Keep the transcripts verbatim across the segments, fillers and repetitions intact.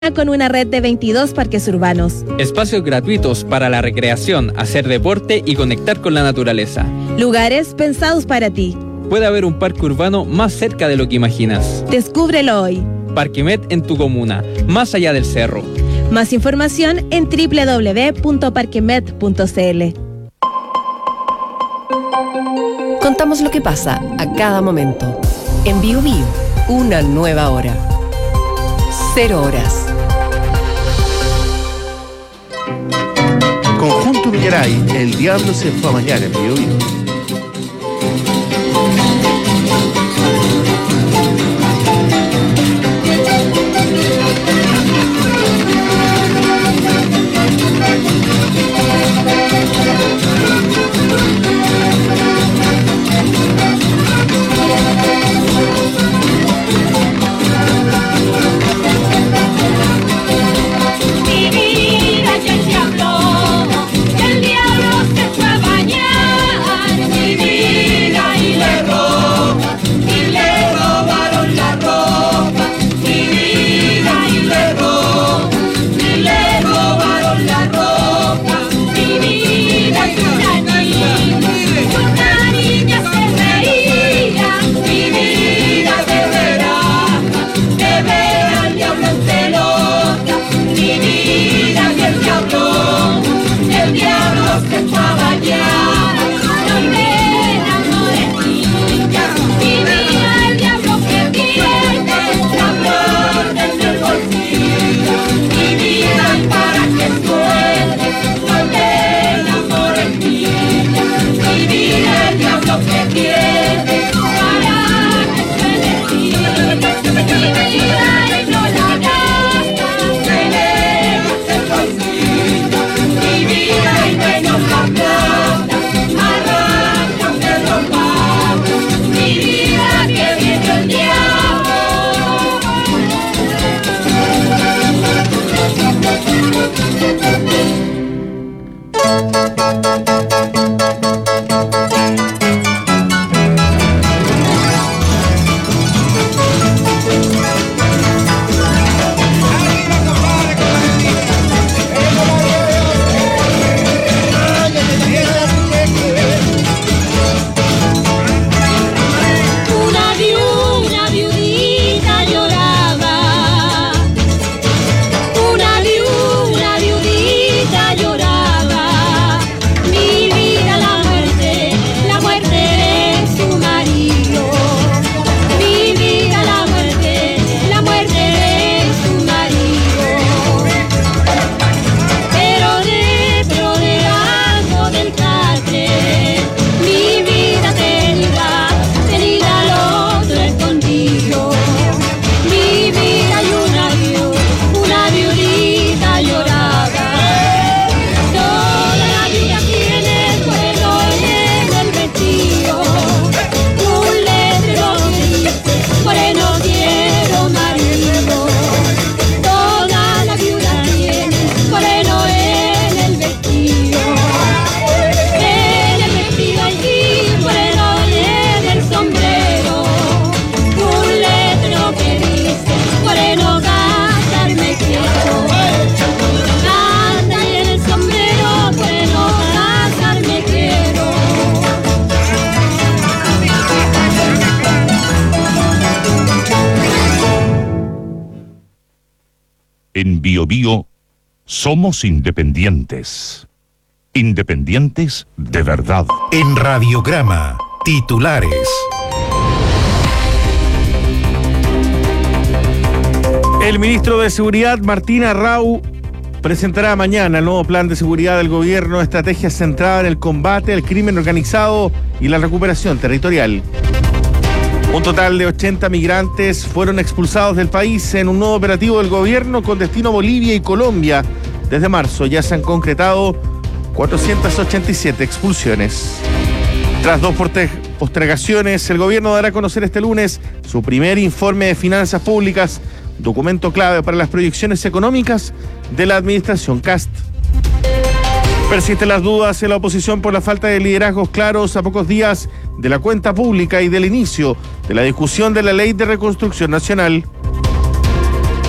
con una red de veintidós parques urbanos. Espacios gratuitos para la recreación, hacer deporte y conectar con la naturaleza. Lugares pensados para ti. Puede haber un parque urbano más cerca de lo que imaginas. Descúbrelo hoy. Parquemet en tu comuna, más allá del cerro. Más información en doble u doble u doble u punto parquemet punto c l. Contamos lo que pasa a cada momento. En Bio Bio, una nueva hora. Cero horas. Conjunto Villaray, el diablo se fue a bañar en Bio Bio. En Bio Bio somos independientes. Independientes de verdad. En Radiograma, titulares. El ministro de Seguridad, Martín Arrau, presentará mañana el nuevo plan de seguridad del gobierno, estrategia centrada en el combate al crimen organizado y la recuperación territorial. Un total de ochenta migrantes fueron expulsados del país en un nuevo operativo del gobierno con destino a Bolivia y Colombia. Desde marzo ya se han concretado cuatrocientas ochenta y siete expulsiones. Tras dos postergaciones, el gobierno dará a conocer este lunes su primer informe de finanzas públicas, documento clave para las proyecciones económicas de la administración Kast. Persisten las dudas en la oposición por la falta de liderazgos claros a pocos días de la cuenta pública y del inicio de la discusión de la Ley de Reconstrucción Nacional.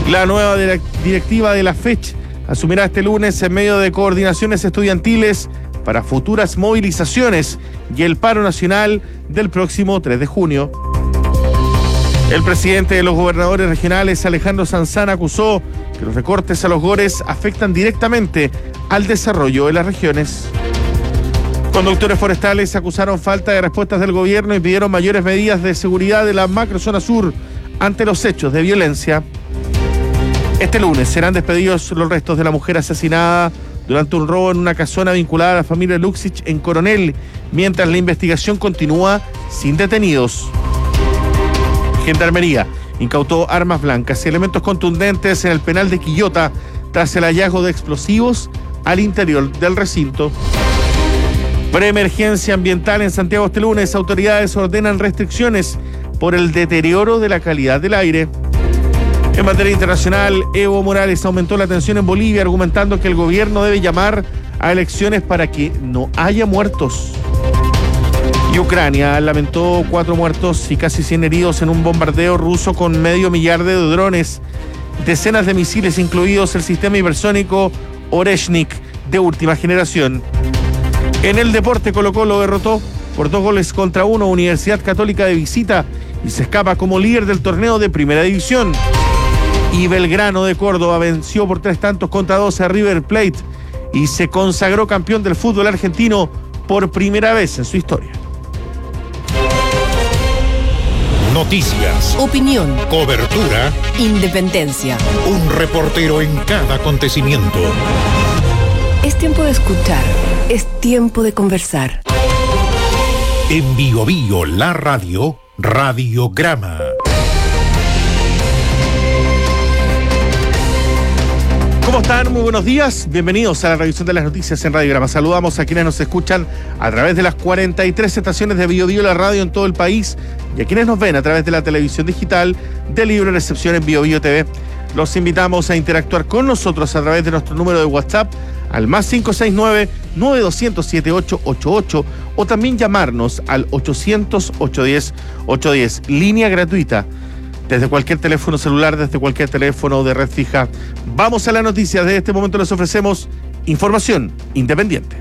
La nueva directiva de la FECH asumirá este lunes en medio de coordinaciones estudiantiles para futuras movilizaciones y el paro nacional del próximo tres de junio. El presidente de los gobernadores regionales, Alejandro Sanzán, acusó que los recortes a los GORES afectan directamente al desarrollo de las regiones. Conductores forestales acusaron falta de respuestas del gobierno y pidieron mayores medidas de seguridad de la macrozona sur ante los hechos de violencia. Este lunes serán despedidos los restos de la mujer asesinada durante un robo en una casona vinculada a la familia Luxich en Coronel, mientras la investigación continúa sin detenidos. Gendarmería incautó armas blancas y elementos contundentes en el penal de Quillota tras el hallazgo de explosivos al interior del recinto. Preemergencia ambiental en Santiago este lunes. Autoridades ordenan restricciones por el deterioro de la calidad del aire. En materia internacional, Evo Morales aumentó la tensión en Bolivia, argumentando que el gobierno debe llamar a elecciones para que no haya muertos. Y Ucrania lamentó cuatro muertos y casi cien heridos en un bombardeo ruso con medio millar de drones, decenas de misiles, incluidos el sistema hipersónico Oreshnik de última generación. En el deporte, Colo-Colo derrotó por dos goles contra uno Universidad Católica de visita y se escapa como líder del torneo de Primera División. Y Belgrano de Córdoba venció por tres tantos contra dos a River Plate y se consagró campeón del fútbol argentino por primera vez en su historia. Noticias, Opinión, cobertura, independencia. un reportero en cada acontecimiento. Es tiempo de escuchar, es tiempo de conversar. En Bio Bio, la radio, Radiograma. ¿Cómo están? Muy buenos días. Bienvenidos a la revisión de las noticias en Radiograma. Saludamos a quienes nos escuchan a través de las cuarenta y tres estaciones de Bio Bio, la radio en todo el país, y a quienes nos ven a través de la televisión digital de libre recepción en Bio Bio T V. Los invitamos a interactuar con nosotros a través de nuestro número de WhatsApp al más cinco seis nueve, nueve dos cero cero, siete ocho ocho ocho o también llamarnos al ochocientos, ochocientos diez, ochocientos diez, línea gratuita desde cualquier teléfono celular, desde cualquier teléfono de red fija. Vamos a las noticias. De este momento les ofrecemos información independiente.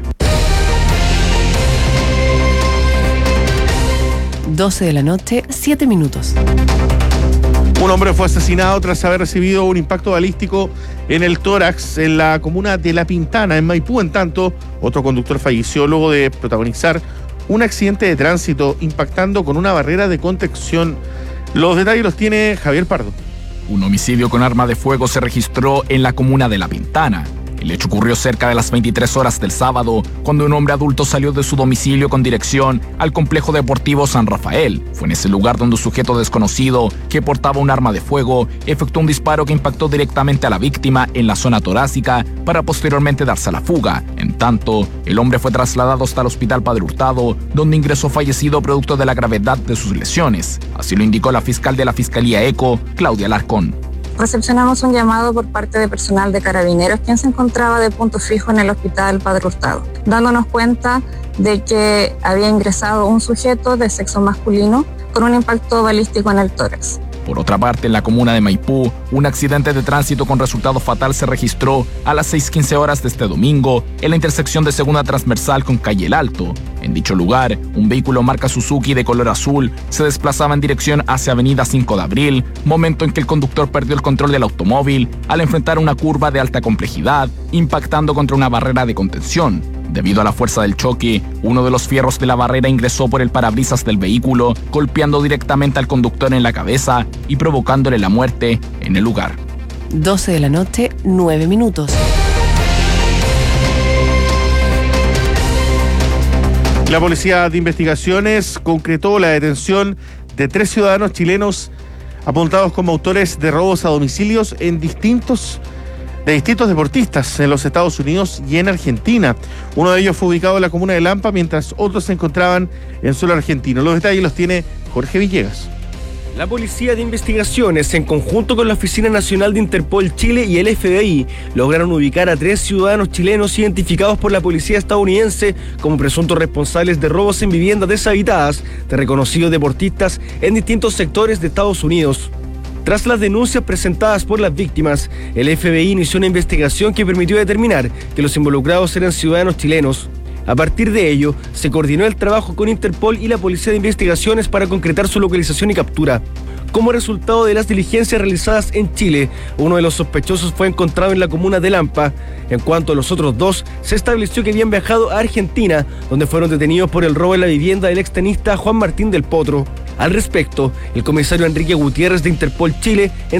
doce de la noche, siete minutos. Un hombre fue asesinado tras haber recibido un impacto balístico en el tórax en la comuna de La Pintana, en Maipú. En tanto, otro conductor falleció luego de protagonizar un accidente de tránsito impactando con una barrera de contención. Los detalles los tiene Javier Pardo. Un homicidio con arma de fuego se registró en la comuna de La Pintana. El hecho ocurrió cerca de las veintitrés horas del sábado, cuando un hombre adulto salió de su domicilio con dirección al complejo deportivo San Rafael. Fue en ese lugar donde un sujeto desconocido, que portaba un arma de fuego, efectuó un disparo que impactó directamente a la víctima en la zona torácica para posteriormente darse a la fuga. En tanto, el hombre fue trasladado hasta el hospital Padre Hurtado, donde ingresó fallecido producto de la gravedad de sus lesiones. Así lo indicó la fiscal de la Fiscalía ECO, Claudia Alarcón. Recepcionamos un llamado por parte de personal de Carabineros, quien se encontraba de punto fijo en el hospital Padre Hurtado, dándonos cuenta de que había ingresado un sujeto de sexo masculino con un impacto balístico en el tórax. Por otra parte, en la comuna de Maipú, un accidente de tránsito con resultado fatal se registró a las seis quince horas de este domingo en la intersección de Segunda Transversal con Calle El Alto. En dicho lugar, un vehículo marca Suzuki de color azul se desplazaba en dirección hacia Avenida cinco de abril, momento en que el conductor perdió el control del automóvil al enfrentar una curva de alta complejidad, impactando contra una barrera de contención. Debido a la fuerza del choque, uno de los fierros de la barrera ingresó por el parabrisas del vehículo, golpeando directamente al conductor en la cabeza y provocándole la muerte en el lugar. doce de la noche, nueve minutos. La Policía de Investigaciones concretó la detención de tres ciudadanos chilenos apuntados como autores de robos a domicilios en distintos de distintos deportistas en los Estados Unidos y en Argentina. Uno de ellos fue ubicado en la comuna de Lampa, mientras otros se encontraban en suelo argentino. Los detalles los tiene Jorge Villegas. La Policía de Investigaciones, en conjunto con la Oficina Nacional de Interpol Chile y el F B I, lograron ubicar a tres ciudadanos chilenos identificados por la policía estadounidense como presuntos responsables de robos en viviendas deshabitadas de reconocidos deportistas en distintos sectores de Estados Unidos. Tras las denuncias presentadas por las víctimas, el F B I inició una investigación que permitió determinar que los involucrados eran ciudadanos chilenos. A partir de ello, se coordinó el trabajo con Interpol y la Policía de Investigaciones para concretar su localización y captura. Como resultado de las diligencias realizadas en Chile, uno de los sospechosos fue encontrado en la comuna de Lampa. En cuanto a los otros dos, se estableció que habían viajado a Argentina, donde fueron detenidos por el robo en la vivienda del extenista Juan Martín del Potro. Al respecto, el comisario Enrique Gutiérrez de Interpol Chile